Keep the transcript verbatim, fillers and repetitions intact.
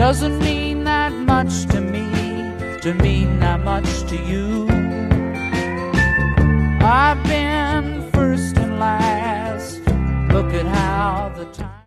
doesn't mean that much to me, to mean that much to you. I've been first and last. Look at how the time